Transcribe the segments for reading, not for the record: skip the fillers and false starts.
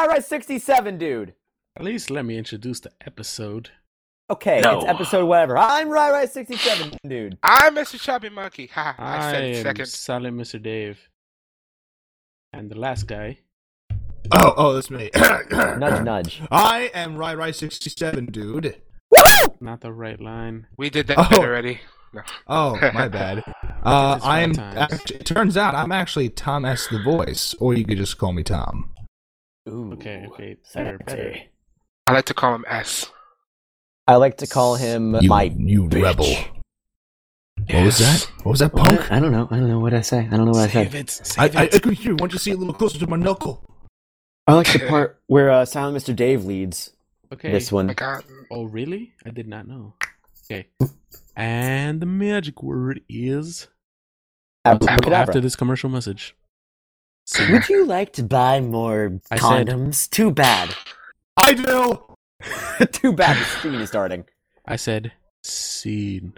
Rai 67, dude. At least let me introduce the episode. Okay, No. it's episode whatever. I'm Rai 67, dude. I'm Mr. Chubby Monkey. Ha! I I said am second. Silent Mr. Dave. And the last guy. Oh, that's me. Nudge, nudge. I am Rai67, dude. Not the right line. We did that Oh. bit already. No. Oh, my bad. I am. It turns out I'm actually Tom S. the Voice, or you could just call me Tom. Ooh, Okay, better. sexy. I like to call him S. I like to call him my bitch. rebel. What was that? What was that, punk? What? I don't know what I say. I don't know what I Save said. it. Save I it. agree here. Why don't you see a little closer to my knuckle? I like the part where Silent Mr. Dave leads Okay. this Oh one. my God. Oh, really? I did not know. Okay. And the magic word is Abracadabra. after this commercial message. See. Would you like to buy more I said- condoms? Too bad. I do. Too bad the screen is starting. I said scene.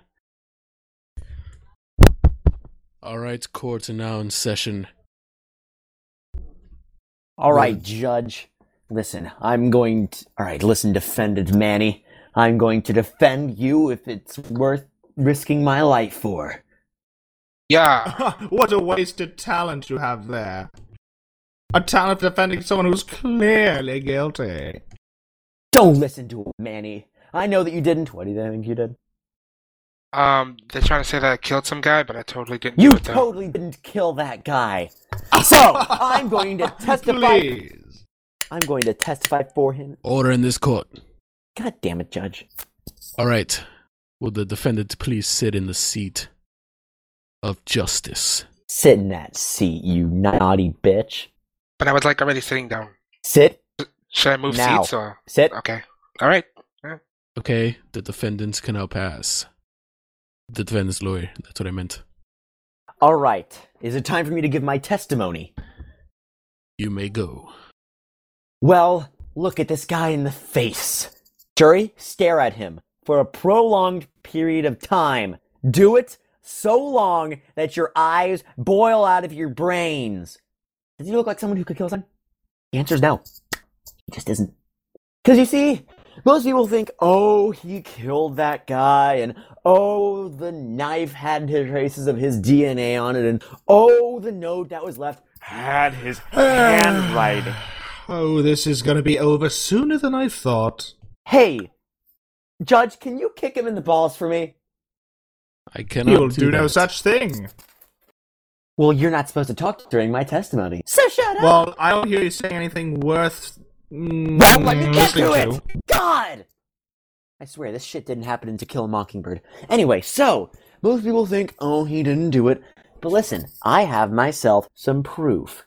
Alright, courts are now in session. All right, Judge. Listen, I'm going to... All right, listen, defendant Manny. I'm going to defend you if it's worth risking my life for. Yeah. What a wasted talent you have there. A talent defending someone who's clearly guilty. Don't listen to him, Manny. I know that you didn't. What do you think you did? They're trying to say that I killed some guy, but I totally didn't You do it though. totally didn't kill that guy. So, I'm going to testify... Please. I'm going to testify for him. Order in this court. God damn it, Judge. Alright. Will the defendant please sit in the seat of justice? Sit in that seat, you naughty bitch. But I was like already sitting down. Sit. Should I move Now. seats or? Sit. Okay. All right. Okay, the defendants can now pass. The defendant's lawyer, that's what I meant. All right. Is it time for me to give my testimony? You may go. Well, look at this guy in the face. Jury, stare at him for a prolonged period of time. Do it so long that your eyes boil out of your brains. Does he look like someone who could kill someone? The answer is no. He just isn't. Because you see, most people think, oh, he killed that guy, and oh, the knife had traces of his DNA on it, and oh, the note that was left had his handwriting. Oh, this is gonna be over sooner than I thought. Hey, Judge, can you kick him in the balls for me? I cannot You'll do no that. such thing. Well, you're not supposed to talk during my testimony. So shut up! Well, I don't hear you saying anything worth. Well, let me get to listening it! God! I swear, this shit didn't happen in To Kill a Mockingbird. Anyway, so, most people think, oh, he didn't do it. But listen, I have myself some proof.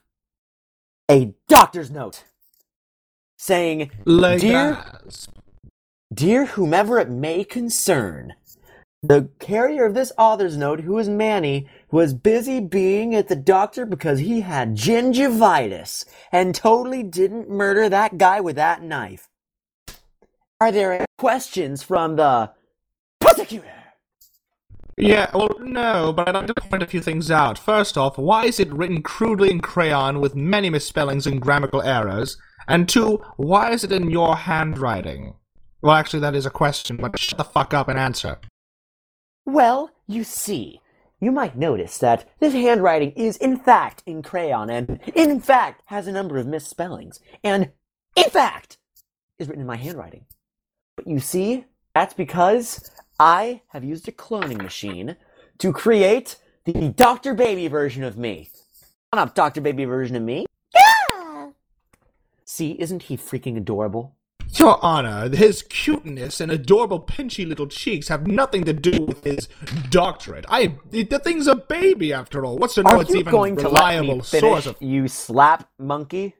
A doctor's note saying, Like Dear- that. Dear whomever it may concern, the carrier of this author's note, who is Manny, was busy being at the doctor because he had gingivitis and totally didn't murder that guy with that knife. Are there any questions from the prosecutor? Yeah, well, no, but I'd like to point a few things out. First off, why is it written crudely in crayon with many misspellings and grammatical errors? And two, why is it in your handwriting? Well, actually, that is a question, but shut the fuck up and answer. Well, you see, you might notice that this handwriting is in fact in crayon and in fact has a number of misspellings and in fact is written in my handwriting. But you see, that's because I have used a cloning machine to create the Dr. Baby version of me. Not Dr. Baby version of me. Yeah! See, isn't he freaking adorable? Your Honor, his cuteness and adorable pinchy little cheeks have nothing to do with his doctorate. The thing's a baby after all. What's to know Are it's you even going a to let me reliable finish, source of... you slap monkey?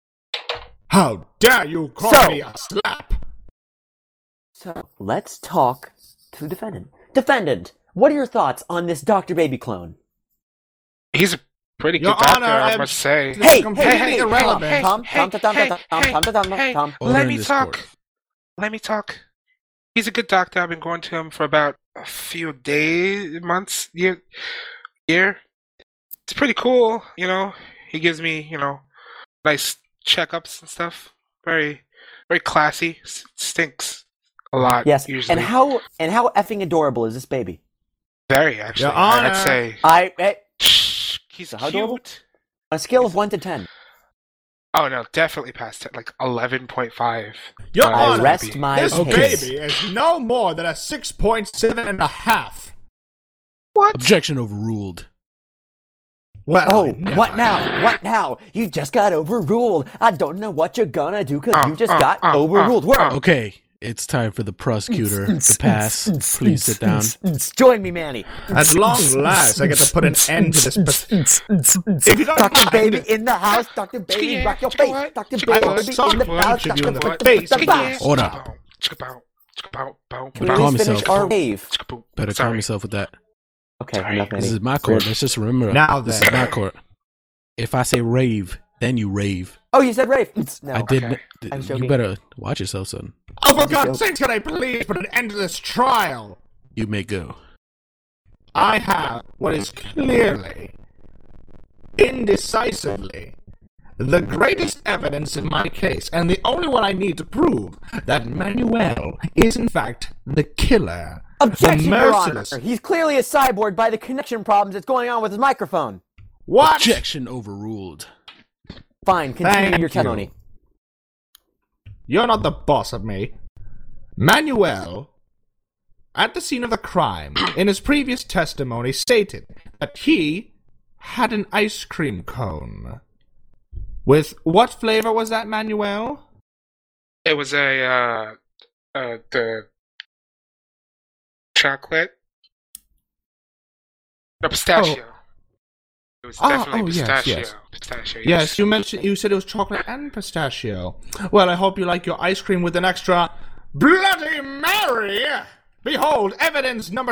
How dare you call So- me a slap? So, let's talk to the defendant. Defendant, what are your thoughts on this Dr. Baby clone? He's a pretty good Your doctor, Honor, I I'm- must say. This is Hey, completely hey, irrelevant. Tom, Tom, Order Let in me this talk. court. Let me talk. He's a good doctor. I've been going to him for about a few days, months, year. It's pretty cool, you know. He gives me, nice checkups and stuff. Very, very classy. Stinks a lot. Yes. usually. And how effing adorable is this baby? Very actually. Your Honor. I'd say So he's how cute. adorable? On a scale of 1 to 10. Oh no, definitely past it. Like 11.5. Your Uh, I Honor, rest my this case. baby is no more than a 6.7.5. What? Objection overruled. Well, Oh, never. what now? What now? You just got overruled. I don't know what you're gonna do because you just got overruled. Where? Okay, it's time for the prosecutor to pass. Please sit down. Join me, Manny. At long last, I get to put an end to this. If you don't Dr. mind- Baby in the house. Dr. Baby, rock your face. Dr. Baby will in the sock house. you in the Dr. face. Order. Can we Calm please finish yourself. our rave? Better calm yourself with that. Okay, Sorry. enough, Manny. This is my court. Let's just remember. Now this then. is my court. If I say rave, then you rave. Oh, you said rave. No. I didn't. I was You joking. better watch yourself, son. Oh, for God's sake, can I please put an end to this trial? You may go. I have what is clearly, indecisively, the greatest evidence in my case, and the only one I need to prove that Manuel is in fact the killer. Objection, the Your Honor. merciless. He's clearly a cyborg by the connection problems that's going on with his microphone. What? Objection overruled. Fine, continue Thank your you. testimony. You're not the boss of me. Manuel, at the scene of the crime, in his previous testimony, stated that he had an ice cream cone. With what flavor was that, Manuel? It was the chocolate. No, pistachio. It was definitely yes, pistachio. yes. Pistachio. Yes, you said it was chocolate and pistachio. Well, I hope you like your ice cream with an extra Bloody Mary! Behold, evidence number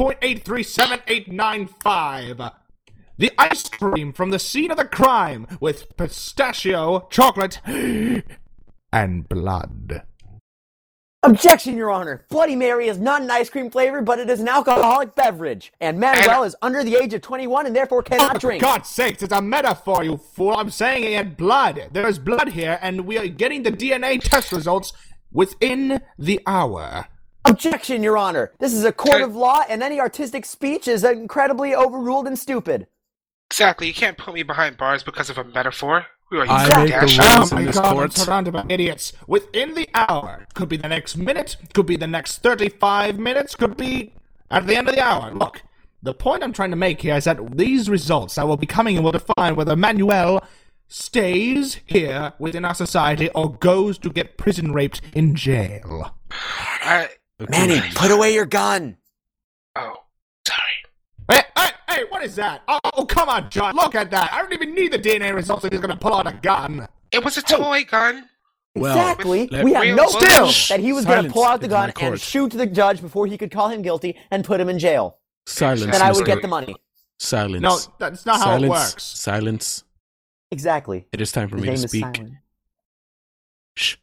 2.8378895. The ice cream from the scene of the crime with pistachio, chocolate, and blood. Objection, Your Honor. Bloody Mary is not an ice cream flavor, but it is an alcoholic beverage. And Manuel is under the age of 21 and therefore cannot For drink. God's sakes, it's a metaphor, you fool. I'm saying he had blood. There is blood here, and we are getting the DNA test results within the hour. Objection, Your Honor. This is a court of law, and any artistic speech is incredibly overruled and stupid. Exactly. You can't put me behind bars because of a metaphor. We are I using make the gas rules. shells. Oh in my this God, I'm court. surrounded by idiots. Within the hour. Could be the next minute, could be the next 35 minutes, could be at the end of the hour. Look, the point I'm trying to make here is that these results that will be coming will define whether Manuel stays here within our society or goes to get prison raped in jail. Manny, put away your gun. Oh, sorry. Hey, what is that? Oh, come on, John, look at that. I don't even need the DNA results if he's gonna pull out a gun. It was a toy gun. Well, Exactly. let- We have Real no bullshit. proof that he was going to Silence pull out the in my gun and court. shoot the judge before he could call him guilty and put him in jail. Silence. Then I would Mr. get the money. Silence. No, that's not how Silence. it works. Silence. Exactly. It is time for His me name to is speak. Silent. Shh.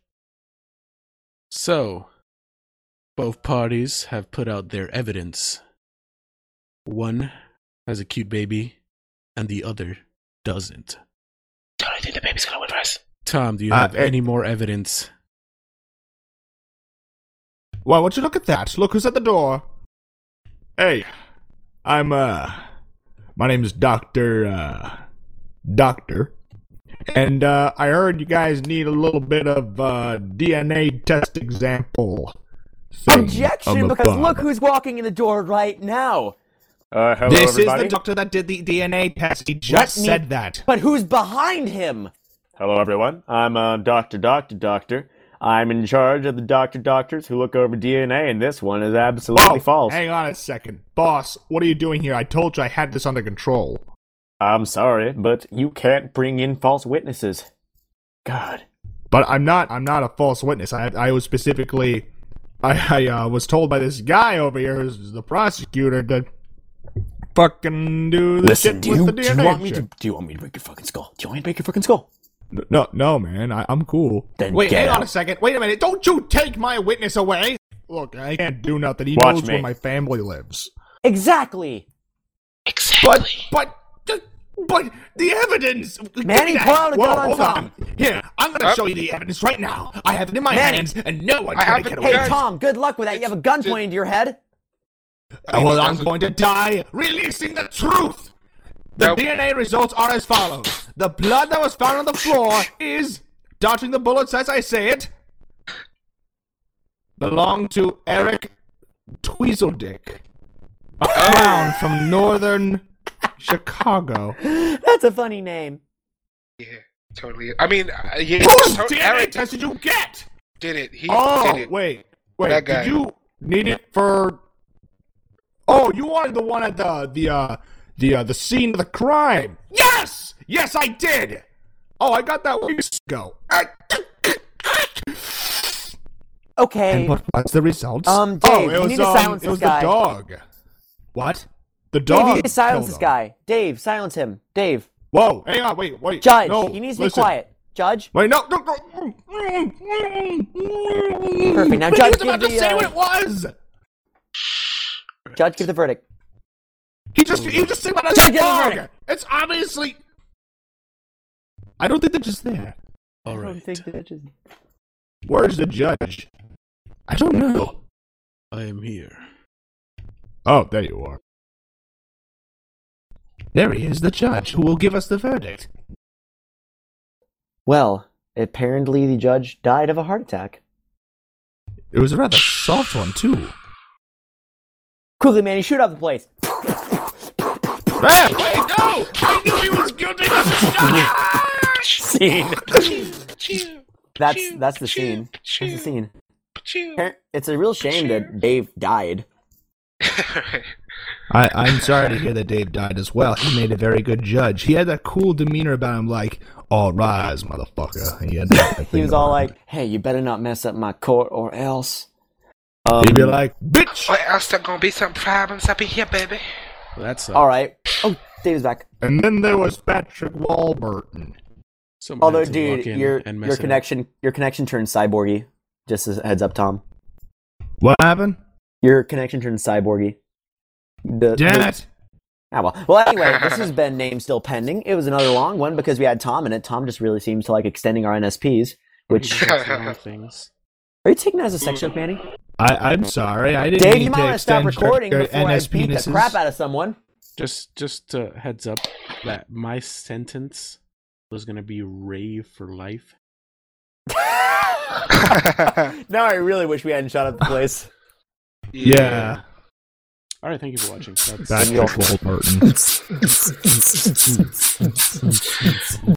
So, both parties have put out their evidence. One has a cute baby, and the other doesn't. Don't I think the baby's gonna win for us? Tom, do you have any more evidence? Well, would you look at that? Look who's at the door. Hey, I'm, my name's Doctor. And, I heard you guys need a little bit of, DNA test example thing Objection, of because above. look who's walking in the door right now. Hello, This everybody. is the doctor that did the DNA test. He just Let me- said that. But who's behind him? Hello, everyone. I'm Doctor. I'm in charge of the doctors who look over DNA, and this one is absolutely false. Hang on a second. Boss, what are you doing here? I told you I had this under control. I'm sorry, but you can't bring in false witnesses. God. But I'm not a false witness. I was specifically, I was told by this guy over here, who's the prosecutor, to fucking do the Listen, shit with the DNA. do you want me shit. to break your fucking skull? Do you want me to break your fucking skull? No, man, I'm cool. Then Wait, get hang on out. a second. Wait a minute. Don't you take my witness away. Look, I can't do nothing. He Watch knows me. where my family lives. Exactly. Exactly. But, But the evidence. Manny, pull out a Whoa, gun on hold Tom. Here, I'm gonna show you the evidence right now. I have it in my Manny. hands, and no one's I gonna have get it- away. Hey, Guys, Tom, good luck with that. You have a gun pointed to your head. Well, I'm going to die releasing the truth. The Nope. DNA results are as follows. The blood that was found on the floor is, dodging the bullets as I say it, belonged to Eric Tweezledick, a clown from northern Chicago. That's a funny name. Yeah, totally. I mean, yeah, Whose DNA Eric test did you get? did it. He Oh, did it. wait. That guy. Did you need it for? Oh, you wanted the one at the scene of the crime. Yes, yes, I did. Oh, I got that weeks ago. Okay. And what was the results? Dave, oh, it you was, need to silence it was this guy. the dog. What? The Dave, dog. you need to silence killed this him. guy. Dave, silence him. Dave. Whoa, hang on, wait. Judge, no, he needs to listen. be quiet. Judge? Wait, no. Perfect. Now, But Judge, he was about give to the, say what it was. Judge, give the verdict. He just said about a Judge, give the dog. verdict. It's obviously. I don't think they're just there. All I don't right. think that just... Where's the judge? I don't know. I am here. Oh, there you are. There he is, the judge, who will give us the verdict. Well, apparently the judge died of a heart attack. It was a rather soft one, too. Quickly, Manny, shoot up the place. Hey, wait, no! I knew he was guilty of the Scene. Chew, That's chew, the scene. chew, That's the scene. chew. It's a real shame that Dave died. I'm sorry to hear that Dave died as well. He made a very good judge. He had that cool demeanor about him, like, all rise, motherfucker. He had that He thing was all going. like, "Hey, you better not mess up my court or else." He'd be like, bitch! Or else there gonna be some problems up in here, baby. That's All right. Oh, Dave's back. And then there was Patrick Warburton. Someone Although, had to walk dude, in your and mess it up. connection turned cyborgy. Just as a heads up, Tom. What happened? Your connection turned cyborgy. Damn it! Well, anyway, this has been Name Still Pending. It was another long one because we had Tom in it. Tom just really seems to like extending our NSPs. Which That's one of the things. are you taking that as a sex joke, Manny? I'm sorry. I didn't Dave, mean you might to want to stop extend recording before I NS beat the penises. crap out of someone. Just heads up that my sentence was gonna be rave for life. Now I really wish we hadn't shot up the place. Yeah. All right, thank you for watching. That's Patrick Warburton.